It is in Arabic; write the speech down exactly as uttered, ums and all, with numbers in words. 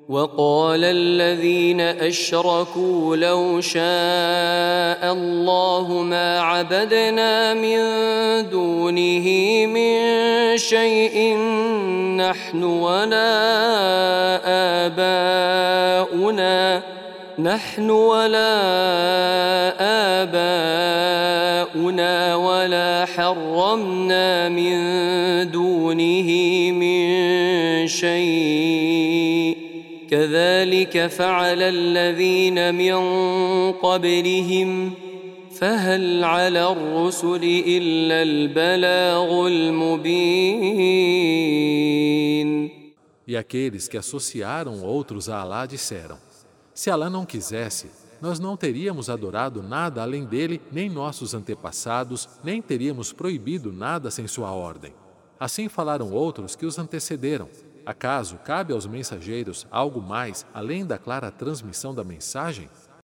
وقال الذين أشركوا لو شاء الله ما عبدنا من دونه من شيء نحن ولا آباؤنا نحن ولا آباؤنا ولا حرمنا من دونه من شيء كذلك فعل الذين من قبلهم فهل على الرسل إلا البلاغ المبين. E aqueles que associaram outros a Alá disseram: se Alá não quisesse, nós não teríamos adorado nada além dele, nem nossos antepassados, nem teríamos proibido nada sem sua ordem. Assim falaram outros que os antecederam. Acaso cabe aos mensageiros algo mais além da clara transmissão da mensagem?